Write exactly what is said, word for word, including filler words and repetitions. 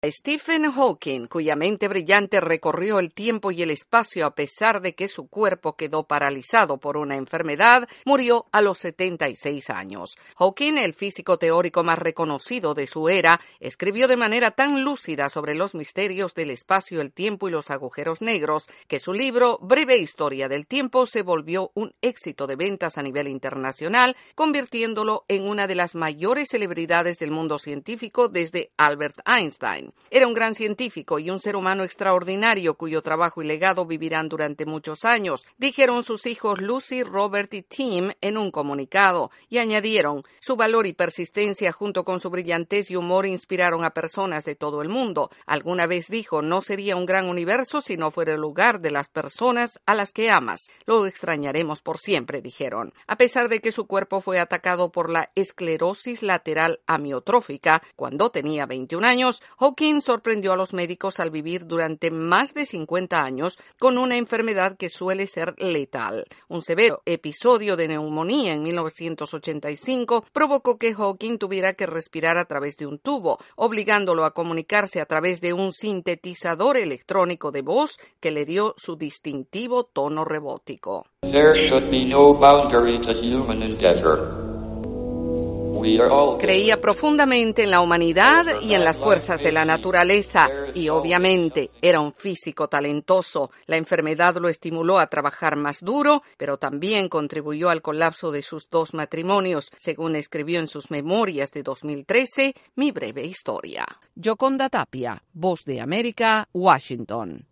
Stephen Hawking, cuya mente brillante recorrió el tiempo y el espacio a pesar de que su cuerpo quedó paralizado por una enfermedad, murió a los setenta y seis años. Hawking, el físico teórico más reconocido de su era, escribió de manera tan lúcida sobre los misterios del espacio, el tiempo y los agujeros negros que su libro Breve Historia del Tiempo se volvió un éxito de ventas a nivel internacional, convirtiéndolo en una de las mayores celebridades del mundo científico desde Albert Einstein. Era un gran científico y un ser humano extraordinario cuyo trabajo y legado vivirán durante muchos años, dijeron sus hijos Lucy, Robert y Tim en un comunicado, y añadieron, su valor y persistencia junto con su brillantez y humor inspiraron a personas de todo el mundo. Alguna vez dijo, no sería un gran universo si no fuera el lugar de las personas a las que amas. Lo extrañaremos por siempre, dijeron. A pesar de que su cuerpo fue atacado por la esclerosis lateral amiotrófica cuando tenía veintiún años, Hawking sorprendió a los médicos al vivir durante más de cincuenta años con una enfermedad que suele ser letal. Un severo episodio de neumonía en mil novecientos ochenta y cinco provocó que Hawking tuviera que respirar a través de un tubo, obligándolo a comunicarse a través de un sintetizador electrónico de voz que le dio su distintivo tono robótico. There should be no boundary to human endeavor. Creía profundamente en la humanidad y en las fuerzas de la naturaleza y, obviamente, era un físico talentoso. La enfermedad lo estimuló a trabajar más duro, pero también contribuyó al colapso de sus dos matrimonios, según escribió en sus memorias de dos mil trece, Mi breve historia. Yoconda Tapia, Voz de América, Washington.